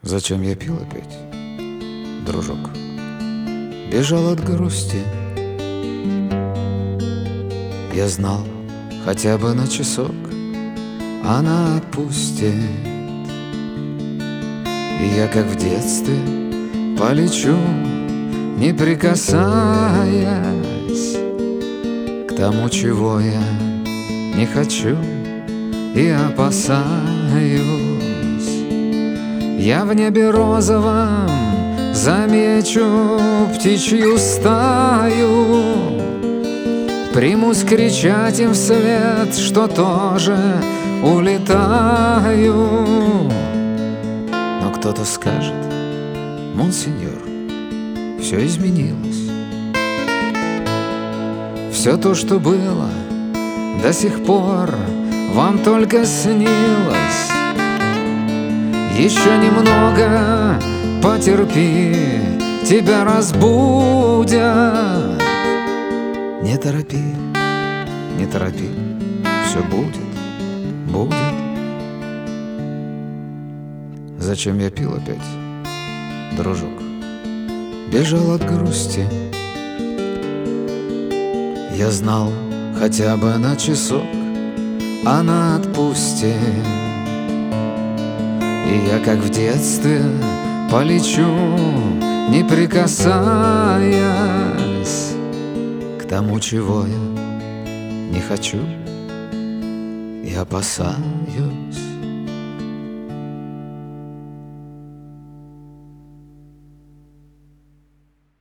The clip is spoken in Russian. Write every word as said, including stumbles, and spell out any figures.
Зачем я пил опять, дружок? Бежал от грусти. Я знал, хотя бы на часок она отпустит. И я, как в детстве, полечу, не прикасаясь к тому, чего я не хочу и опасаюсь. Я в небе розовом замечу птичью стаю, примусь кричать им вслед, что тоже улетаю. Но кто-то скажет: монсеньор, все изменилось. Все то, что было до сих пор, вам только снилось. Еще немного потерпи, тебя разбудят. Не торопи, не торопи, все будет, будет. Зачем я пил опять, дружок? Бежал от грусти. Я знал, хотя бы на часок она отпустит. И я, как в детстве, полечу, не прикасаясь к тому, чего я не хочу и опасаюсь.